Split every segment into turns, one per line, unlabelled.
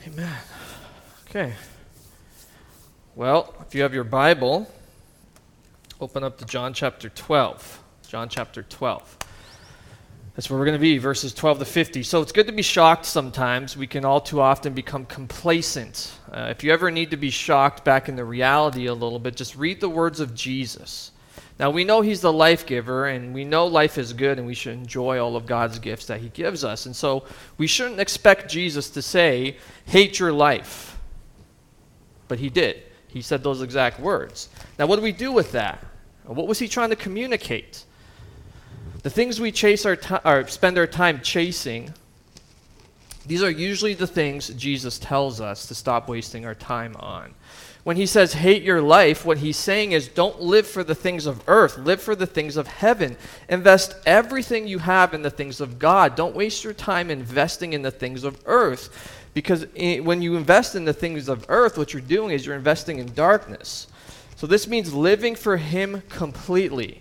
Amen. Okay. Well, if you have your Bible, open up to John chapter 12. John chapter 12. That's where we're going to be, verses 12 to 50. So it's good to be shocked sometimes. We can all too often become complacent. If you ever need to be shocked back into reality a little bit, just read the words of Jesus. Now, we know he's the life giver, and we know life is good, and we should enjoy all of God's gifts that he gives us. And so we shouldn't expect Jesus to say, hate your life. But he did. He said those exact words. Now, what do we do with that? What was he trying to communicate? The things we spend our time chasing, these are usually the things Jesus tells us to stop wasting our time on. When he says hate your life, what he's saying is don't live for the things of earth. Live for the things of heaven. Invest everything you have in the things of God. Don't waste your time investing in the things of earth. Because when you invest in the things of earth, what you're doing is you're investing in darkness. So this means living for him completely.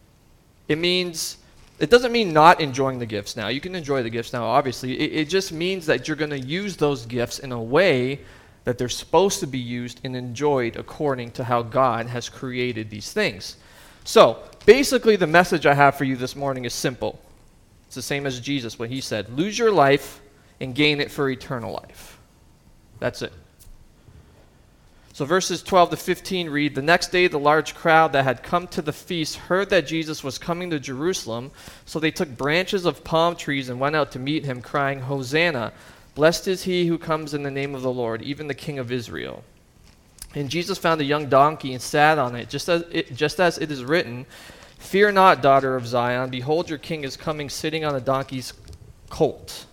It doesn't mean not enjoying the gifts now. You can enjoy the gifts now, obviously. It just means that you're going to use those gifts in a way that they're supposed to be used and enjoyed according to how God has created these things. So, basically the message I have for you this morning is simple. It's the same as Jesus, what he said. Lose your life and gain it for eternal life. That's it. So verses 12 to 15 read, the next day the large crowd that had come to the feast heard that Jesus was coming to Jerusalem, so they took branches of palm trees and went out to meet him, crying, Hosanna! Blessed is he who comes in the name of the Lord, even the King of Israel. And Jesus found a young donkey and sat on it, just as it is written, Fear not, daughter of Zion, behold your king is coming sitting on a donkey's colt.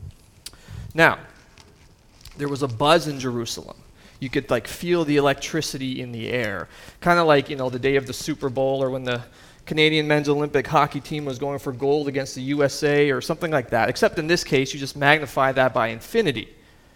Now, there was a buzz in Jerusalem. You could feel the electricity in the air. Kind of like, the day of the Super Bowl or when the Canadian men's Olympic hockey team was going for gold against the USA or something like that. Except in this case, you just magnify that by infinity.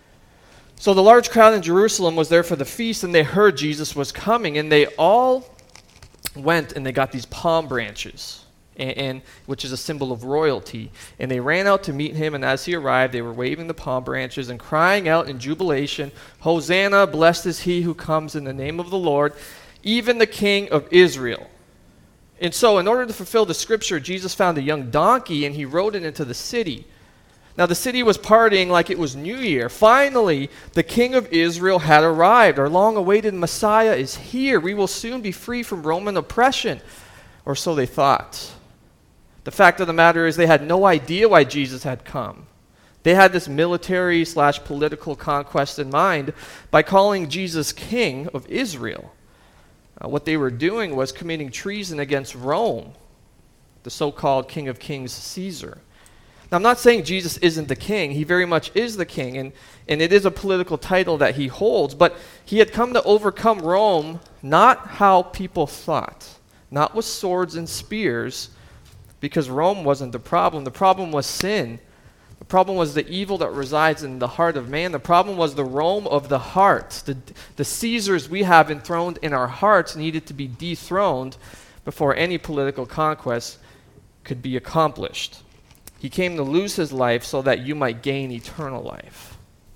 So the large crowd in Jerusalem was there for the feast, and they heard Jesus was coming, and they all went and they got these palm branches, and which is a symbol of royalty. And they ran out to meet him, and as he arrived, they were waving the palm branches and crying out in jubilation, Hosanna, blessed is he who comes in the name of the Lord, even the King of Israel. And so in order to fulfill the scripture, Jesus found a young donkey, and he rode it into the city. Now the city was partying like it was New Year. Finally, the King of Israel had arrived. Our long-awaited Messiah is here. We will soon be free from Roman oppression. Or so they thought. The fact of the matter is they had no idea why Jesus had come. They had this military/political conquest in mind by calling Jesus King of Israel. What they were doing was committing treason against Rome, the so-called King of Kings, Caesar. Now, I'm not saying Jesus isn't the king. He very much is the king, and it is a political title that he holds, but he had come to overcome Rome not how people thought, not with swords and spears, because Rome wasn't the problem. The problem was sin. The problem was the evil that resides in the heart of man. The problem was the Rome of the heart. The Caesars we have enthroned in our hearts needed to be dethroned before any political conquest could be accomplished. He came to lose his life so that you might gain eternal life.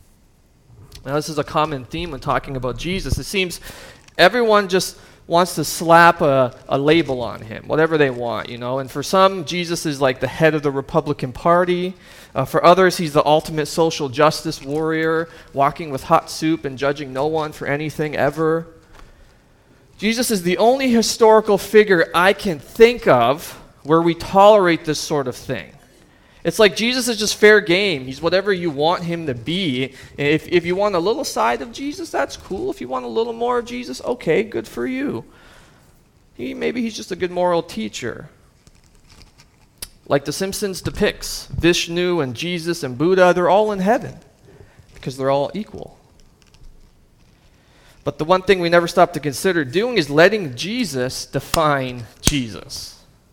Now, this is a common theme when talking about Jesus. It seems everyone just wants to slap a label on him, whatever they want, And for some, Jesus is like the head of the Republican Party. For others, he's the ultimate social justice warrior, walking with hot soup and judging no one for anything ever. Jesus is the only historical figure I can think of where we tolerate this sort of thing. It's like Jesus is just fair game. He's whatever you want him to be. If you want a little side of Jesus, that's cool. If you want a little more of Jesus, okay, good for you. Maybe he's just a good moral teacher. Like The Simpsons depicts, Vishnu and Jesus and Buddha, they're all in heaven because they're all equal. But the one thing we never stop to consider doing is letting Jesus define Jesus.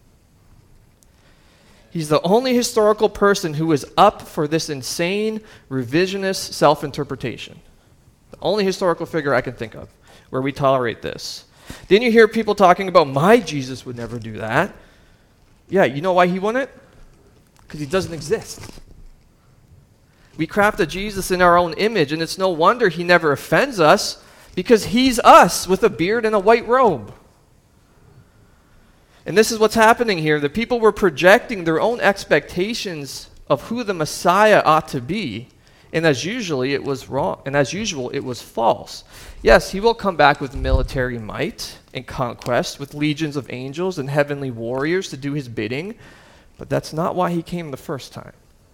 He's the only historical person who is up for this insane, revisionist self-interpretation. The only historical figure I can think of where we tolerate this. Didn't you hear people talking about, my Jesus would never do that? Yeah, you know why he wouldn't? Because he doesn't exist. We crafted Jesus in our own image, and it's no wonder he never offends us, because he's us with a beard and a white robe. And this is what's happening here. The people were projecting their own expectations of who the Messiah ought to be. And as usual, it was wrong. And as usual, it was false. Yes, he will come back with military might and conquest, with legions of angels and heavenly warriors to do his bidding. But that's not why he came the first time.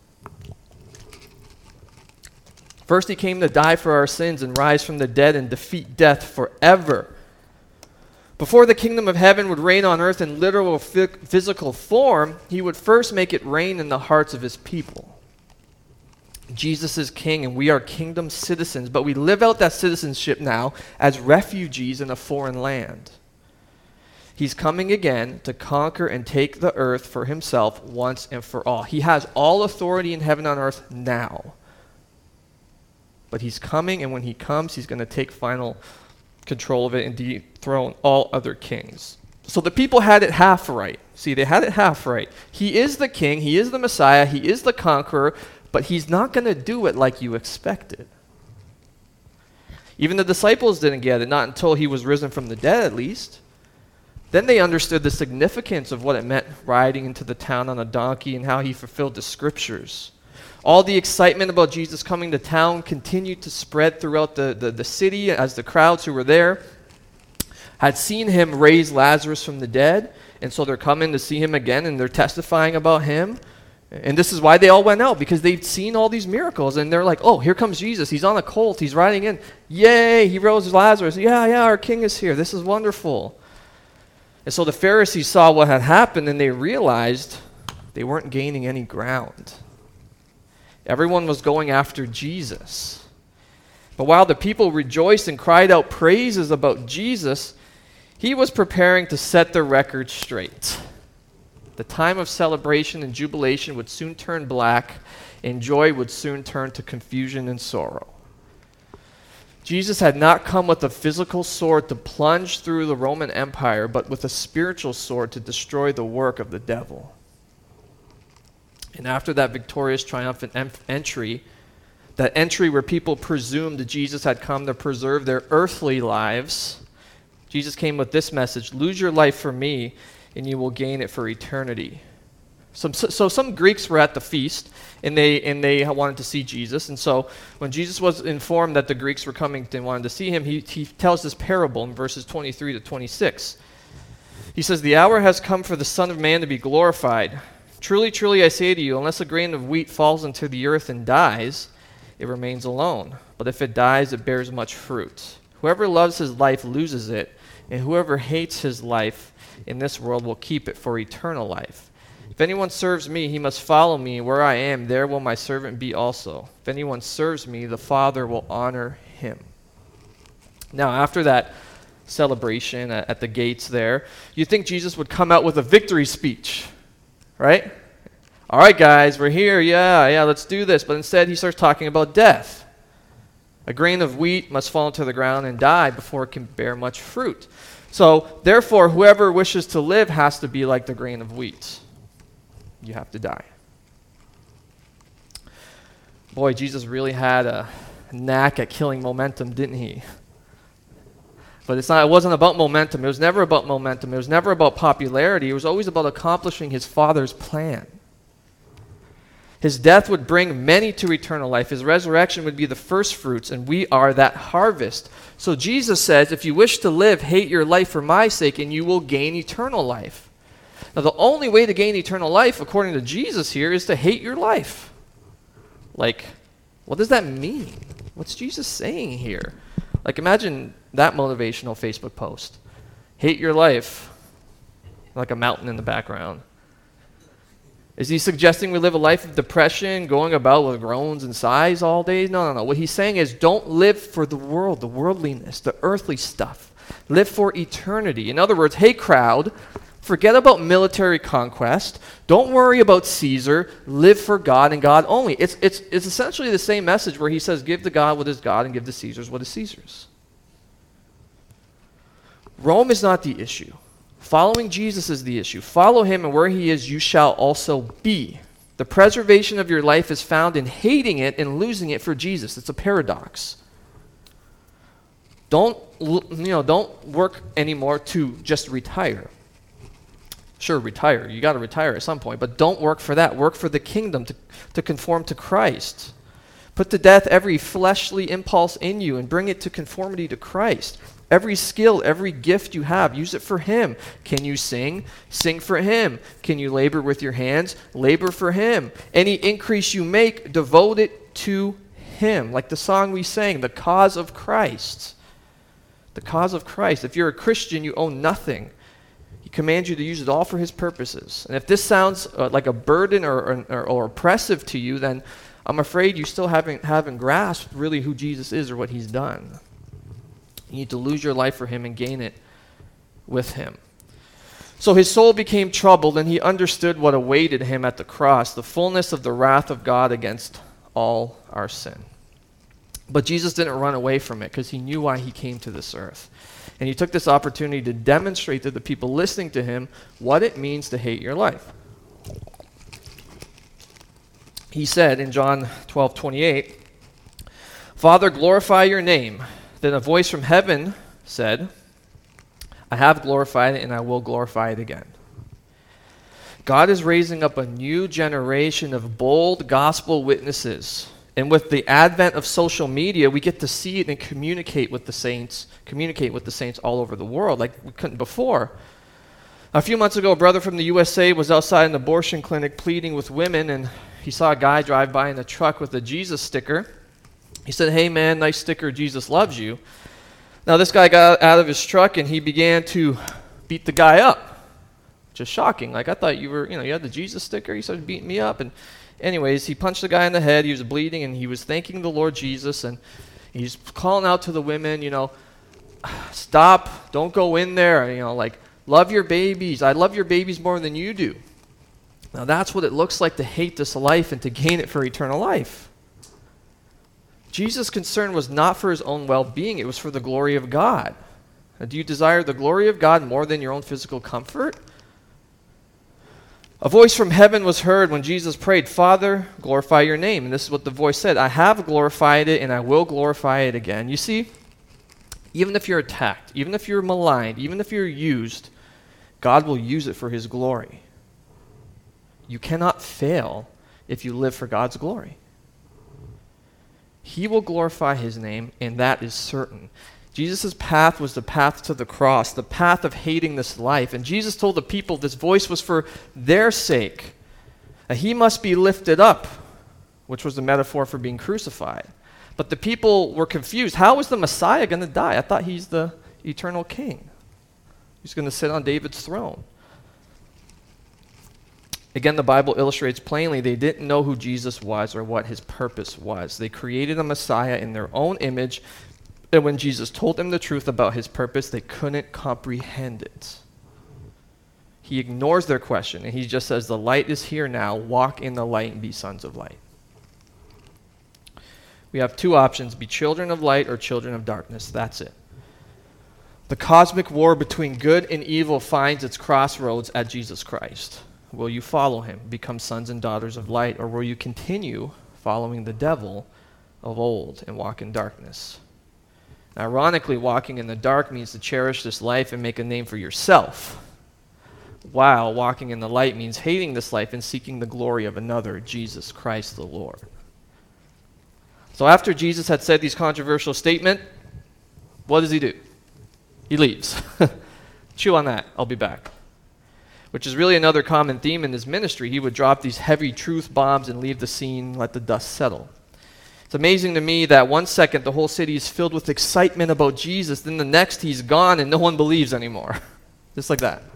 First, he came to die for our sins and rise from the dead and defeat death forever. Before the kingdom of heaven would reign on earth in literal physical form, he would first make it reign in the hearts of his people. Jesus is king, and we are kingdom citizens, but we live out that citizenship now as refugees in a foreign land. He's coming again to conquer and take the earth for himself once and for all. He has all authority in heaven and on earth now. But he's coming, and when he comes, he's going to take final control of it and dethrone all other kings. So the people had it half right. See, they had it half right. He is the king, he is the Messiah, he is the conqueror, but he's not going to do it like you expected. Even the disciples didn't get it, not until he was risen from the dead at least. Then they understood the significance of what it meant riding into the town on a donkey and how he fulfilled the scriptures. All the excitement about Jesus coming to town continued to spread throughout the city as the crowds who were there had seen him raise Lazarus from the dead, and so they're coming to see him again, and they're testifying about him. And this is why they all went out, because they'd seen all these miracles, and they're like, oh, here comes Jesus. He's on a colt. He's riding in. Yay, he rose Lazarus. Yeah, our king is here. This is wonderful. And so the Pharisees saw what had happened, and they realized they weren't gaining any ground. Everyone was going after Jesus. But while the people rejoiced and cried out praises about Jesus, he was preparing to set the record straight. The time of celebration and jubilation would soon turn black, and joy would soon turn to confusion and sorrow. Jesus had not come with a physical sword to plunge through the Roman Empire, but with a spiritual sword to destroy the work of the devil. And after that victorious, triumphant entry, that entry where people presumed that Jesus had come to preserve their earthly lives, Jesus came with this message: lose your life for me, and you will gain it for eternity. So some Greeks were at the feast, and they wanted to see Jesus. And so when Jesus was informed that the Greeks were coming and wanted to see him, he tells this parable in verses 23 to 26. He says, "The hour has come for the Son of Man to be glorified. Truly, truly, I say to you, unless a grain of wheat falls into the earth and dies, it remains alone. But if it dies, it bears much fruit. Whoever loves his life loses it, and whoever hates his life in this world will keep it for eternal life. If anyone serves me, he must follow me. Where I am, there will my servant be also. If anyone serves me, the Father will honor him." Now, after that celebration at the gates there, you'd think Jesus would come out with a victory speech, right? All right, guys, we're here. Yeah, let's do this. But instead, he starts talking about death. A grain of wheat must fall into the ground and die before it can bear much fruit. So, therefore, whoever wishes to live has to be like the grain of wheat. You have to die. Boy, Jesus really had a knack at killing momentum, didn't he? But it wasn't about momentum. It was never about momentum. It was never about popularity. It was always about accomplishing his Father's plan. His death would bring many to eternal life. His resurrection would be the first fruits, and we are that harvest. So Jesus says, if you wish to live, hate your life for my sake, and you will gain eternal life. Now, the only way to gain eternal life, according to Jesus here, is to hate your life. Like, what does that mean? What's Jesus saying here? Like, imagine that motivational Facebook post. Hate your life. Like a mountain in the background. Is he suggesting we live a life of depression, going about with groans and sighs all day? No. What he's saying is don't live for the world, the worldliness, the earthly stuff. Live for eternity. In other words, hey crowd, forget about military conquest. Don't worry about Caesar. Live for God and God only. It's essentially the same message where he says give to God what is God and give to Caesar's what is Caesar's. Rome is not the issue. Following Jesus is the issue. Follow him, and where he is, you shall also be. The preservation of your life is found in hating it and losing it for Jesus. It's a paradox. Don't work anymore to just retire. Sure, retire. You got to retire at some point, but don't work for that. Work for the kingdom, to conform to Christ. Put to death every fleshly impulse in you and bring it to conformity to Christ. Every skill, every gift you have, use it for Him. Can you sing? Sing for Him. Can you labor with your hands? Labor for Him. Any increase you make, devote it to Him. Like the song we sang, the cause of Christ. The cause of Christ. If you're a Christian, you own nothing. He commands you to use it all for His purposes. And if this sounds like a burden or oppressive to you, then I'm afraid you still haven't grasped really who Jesus is or what He's done. You need to lose your life for Him and gain it with Him. So his soul became troubled, and he understood what awaited him at the cross, the fullness of the wrath of God against all our sin. But Jesus didn't run away from it because he knew why he came to this earth. And he took this opportunity to demonstrate to the people listening to him what it means to hate your life. He said in John 12:28, "Father, glorify your name." Then a voice from heaven said, "I have glorified it, and I will glorify it again." God is raising up a new generation of bold gospel witnesses. And with the advent of social media, we get to see it and communicate with the saints all over the world like we couldn't before. A few months ago, a brother from the USA was outside an abortion clinic pleading with women, and he saw a guy drive by in a truck with a Jesus sticker. He said, "Hey man, nice sticker, Jesus loves you." Now this guy got out of his truck and he began to beat the guy up. Just shocking. Like, I thought you had the Jesus sticker. He started beating me up. And anyways, he punched the guy in the head. He was bleeding and he was thanking the Lord Jesus. And he's calling out to the women, stop, don't go in there. Love your babies. I love your babies more than you do. Now that's what it looks like to hate this life and to gain it for eternal life. Jesus' concern was not for his own well-being, it was for the glory of God. Now, do you desire the glory of God more than your own physical comfort? A voice from heaven was heard when Jesus prayed, "Father, glorify your name." And this is what the voice said, "I have glorified it, and I will glorify it again." You see, even if you're attacked, even if you're maligned, even if you're used, God will use it for his glory. You cannot fail if you live for God's glory. He will glorify his name, and that is certain. Jesus' path was the path to the cross, the path of hating this life. And Jesus told the people this voice was for their sake. He must be lifted up, which was the metaphor for being crucified. But the people were confused. How is the Messiah going to die? I thought he's the eternal king. He's going to sit on David's throne. Again, the Bible illustrates plainly they didn't know who Jesus was or what his purpose was. They created a Messiah in their own image, and when Jesus told them the truth about his purpose, they couldn't comprehend it. He ignores their question, and he just says, "The light is here now. Walk in the light and be sons of light." We have two options: be children of light or children of darkness. That's it. The cosmic war between good and evil finds its crossroads at Jesus Christ. Will you follow him, become sons and daughters of light, or will you continue following the devil of old and walk in darkness? Ironically, walking in the dark means to cherish this life and make a name for yourself, while walking in the light means hating this life and seeking the glory of another, Jesus Christ the Lord. So after Jesus had said these controversial statements, what does he do? He leaves. Chew on that. I'll be back. Which is really another common theme in his ministry. He would drop these heavy truth bombs and leave the scene, let the dust settle. It's amazing to me that one second the whole city is filled with excitement about Jesus, then the next he's gone and no one believes anymore. Just like that.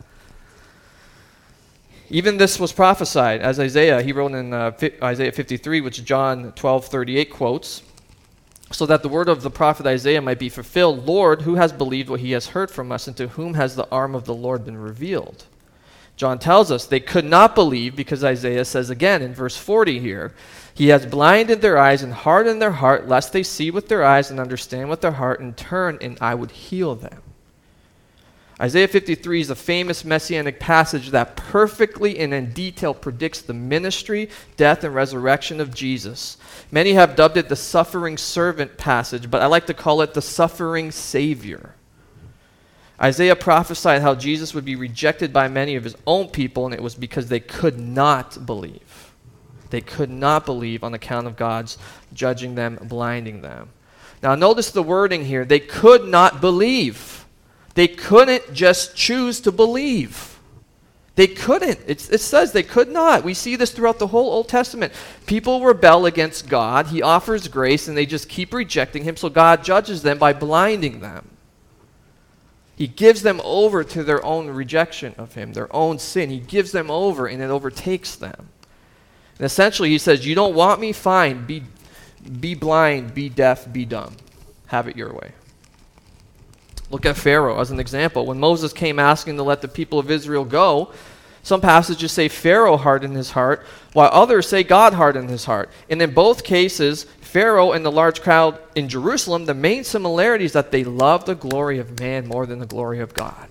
Even this was prophesied, as Isaiah, he wrote in Isaiah 53, which John 12:38 quotes, so that the word of the prophet Isaiah might be fulfilled. "Lord, who has believed what he has heard from us, and to whom has the arm of the Lord been revealed?" John tells us they could not believe because Isaiah says again in verse 40 here, "He has blinded their eyes and hardened their heart, lest they see with their eyes and understand with their heart and turn, and I would heal them." Isaiah 53 is a famous messianic passage that perfectly and in detail predicts the ministry, death, and resurrection of Jesus. Many have dubbed it the suffering servant passage, but I like to call it the suffering Savior. Isaiah prophesied how Jesus would be rejected by many of his own people, and it was because they could not believe. They could not believe on account of God's judging them, blinding them. Now notice the wording here. They could not believe. They couldn't just choose to believe. They couldn't. It says they could not. We see this throughout the whole Old Testament. People rebel against God. He offers grace, and they just keep rejecting him, so God judges them by blinding them. He gives them over to their own rejection of him, their own sin. He gives them over, and it overtakes them. And essentially, he says, you don't want me? Fine. Be blind, be deaf, be dumb. Have it your way. Look at Pharaoh as an example. When Moses came asking to let the people of Israel go, some passages say Pharaoh hardened his heart, while others say God hardened his heart. And in both cases, Pharaoh and the large crowd in Jerusalem, the main similarity is that they loved the glory of man more than the glory of God.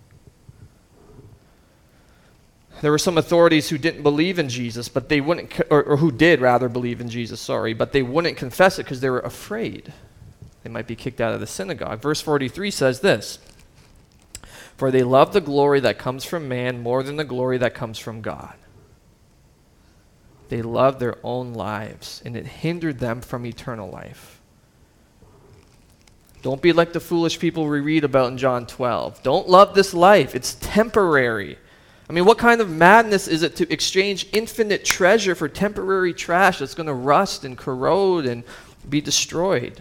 There were some authorities who didn't believe in Jesus, but they wouldn't, or who did rather believe in Jesus, but they wouldn't confess it because they were afraid. They might be kicked out of the synagogue. Verse 43 says this, for they love the glory that comes from man more than the glory that comes from God. They loved their own lives, and it hindered them from eternal life. Don't be like the foolish people we read about in John 12. Don't love this life. It's temporary. I mean, what kind of madness is it to exchange infinite treasure for temporary trash that's going to rust and corrode and be destroyed?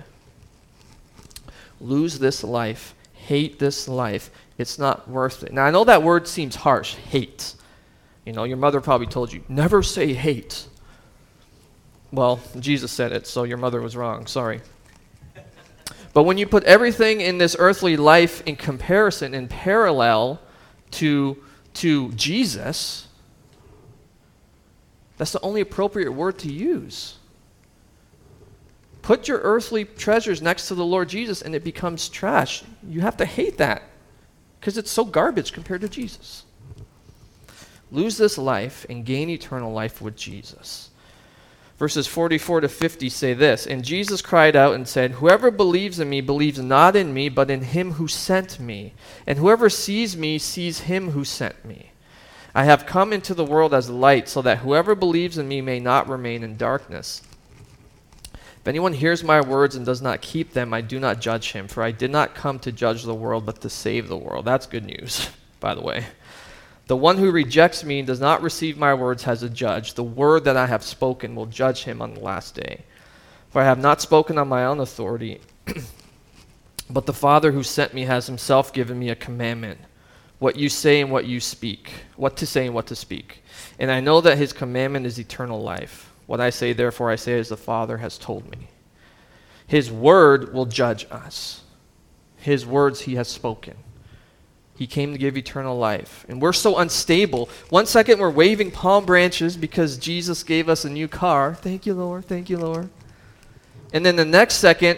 Lose this life. Hate this life. It's not worth it. Now, I know that word seems harsh, hate. You know, your mother probably told you, never say hate. Well, Jesus said it, so your mother was wrong. Sorry. But when you put everything in this earthly life in comparison, in parallel to Jesus, that's the only appropriate word to use. Put your earthly treasures next to the Lord Jesus and it becomes trash. You have to hate that because it's so garbage compared to Jesus. Lose this life and gain eternal life with Jesus. Verses 44 to 50 say this, and Jesus cried out and said, whoever believes in me believes not in me, but in him who sent me. And whoever sees me sees him who sent me. I have come into the world as light, so that whoever believes in me may not remain in darkness. If anyone hears my words and does not keep them, I do not judge him, for I did not come to judge the world, but to save the world. That's good news, by the way. The one who rejects me and does not receive my words has a judge. The word that I have spoken will judge him on the last day. For I have not spoken on my own authority, but the Father who sent me has himself given me a commandment, what you say and what you speak, what to say and what to speak. And I know that his commandment is eternal life. What I say, therefore, I say as the Father has told me. His word will judge us. His words he has spoken. He came to give eternal life. And we're so unstable. 1 second we're waving palm branches because Jesus gave us a new car. Thank you, Lord. Thank you, Lord. And then the next second,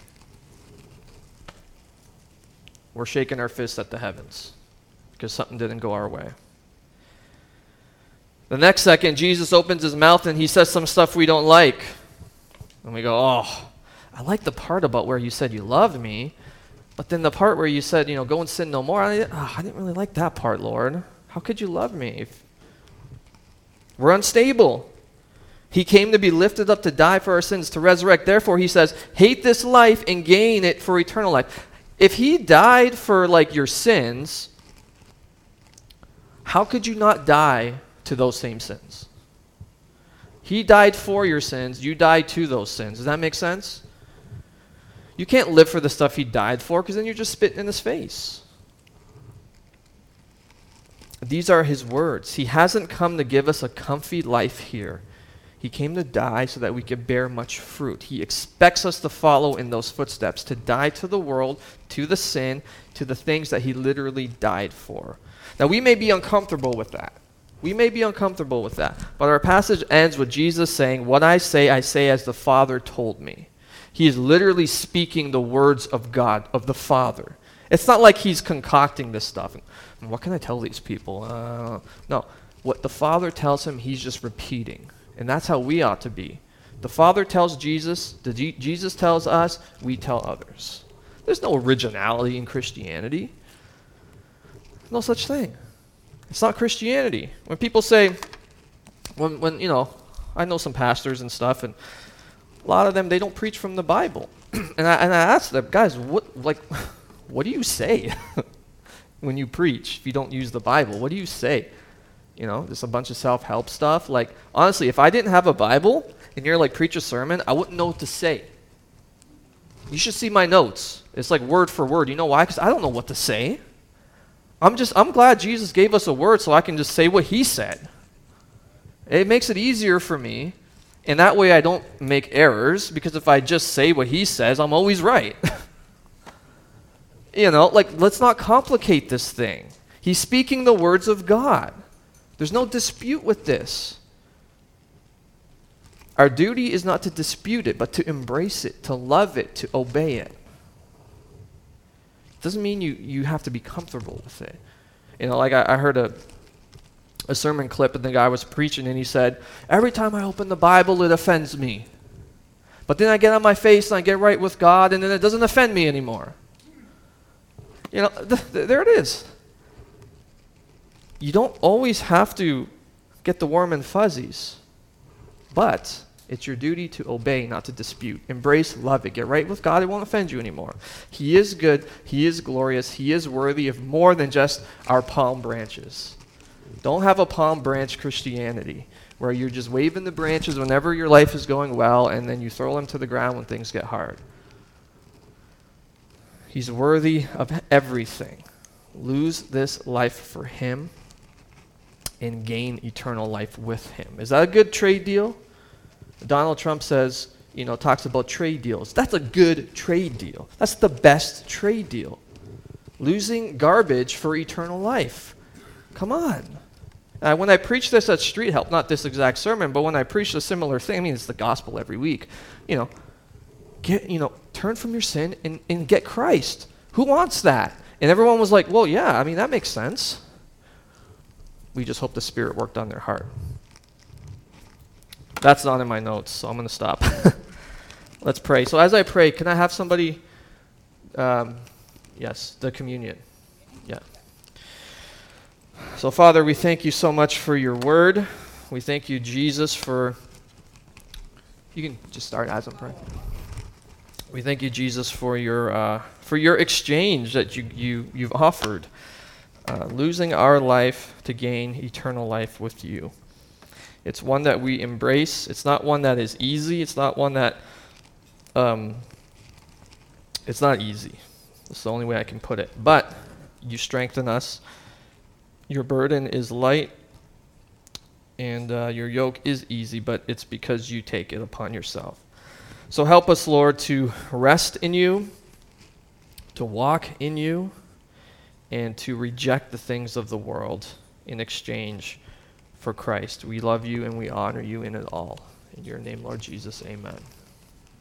we're shaking our fists at the heavens because something didn't go our way. The next second, Jesus opens his mouth and he says some stuff we don't like. And we go, oh, I like the part about where you said you loved me. But then the part where you said, go and sin no more, I didn't really like that part, Lord. How could you love me? We're unstable. He came to be lifted up to die for our sins, to resurrect. Therefore, he says, hate this life and gain it for eternal life. If he died for, your sins, how could you not die to those same sins? He died for your sins. You died to those sins. Does that make sense? You can't live for the stuff he died for because then you're just spitting in his face. These are his words. He hasn't come to give us a comfy life here. He came to die so that we could bear much fruit. He expects us to follow in those footsteps, to die to the world, to the sin, to the things that he literally died for. Now, we may be uncomfortable with that. But our passage ends with Jesus saying, what I say as the Father told me. He is literally speaking the words of God, of the Father. It's not like he's concocting this stuff. What can I tell these people? No. What the Father tells him, he's just repeating. And that's how we ought to be. The Father tells Jesus, Jesus tells us, we tell others. There's no originality in Christianity. No such thing. It's not Christianity. When people say, when I know some pastors and stuff, and a lot of them, they don't preach from the Bible. and I ask them, guys, what do you say when you preach if you don't use the Bible? What do you say? Just a bunch of self-help stuff. Like, honestly, if I didn't have a Bible and you're like, preach a sermon, I wouldn't know what to say. You should see my notes. It's like word for word. You know why? Because I don't know what to say. I'm glad Jesus gave us a word so I can just say what he said. It makes it easier for me, and that way I don't make errors, because if I just say what he says, I'm always right. Let's not complicate this thing. He's speaking the words of God. There's no dispute with this. Our duty is not to dispute it, but to embrace it, to love it, to obey it. Doesn't mean you have to be comfortable with it. I heard a sermon clip, and the guy was preaching, and he said, every time I open the Bible, it offends me. But then I get on my face, and I get right with God, and then it doesn't offend me anymore. There it is. You don't always have to get the warm and fuzzies, but it's your duty to obey, not to dispute. Embrace, love it. Get right with God. It won't offend you anymore. He is good. He is glorious. He is worthy of more than just our palm branches. Don't have a palm branch Christianity where you're just waving the branches whenever your life is going well, and then you throw them to the ground when things get hard. He's worthy of everything. Lose this life for him and gain eternal life with him. Is that a good trade deal? Donald Trump says, talks about trade deals. That's a good trade deal. That's the best trade deal. Losing garbage for eternal life. Come on. When I preach this at Street Help, not this exact sermon, but when I preach a similar thing, it's the gospel every week. Turn from your sin and get Christ. Who wants that? And everyone was like, well, yeah, that makes sense. We just hope the Spirit worked on their heart. That's not in my notes, so I'm going to stop. Let's pray. So as I pray, can I have somebody, yes, the communion. Yeah. So Father, we thank you so much for your word. We thank you, Jesus, for, you can just start as I'm praying. We thank you, Jesus, for your exchange that you've offered. Losing our life to gain eternal life with you. It's one that we embrace. It's not one that is easy. It's not one that, it's not easy. That's the only way I can put it. But you strengthen us. Your burden is light, and your yoke is easy, but it's because you take it upon yourself. So help us, Lord, to rest in you, to walk in you, and to reject the things of the world in exchange for Christ. We love you and we honor you in it all. In your name, Lord Jesus, amen.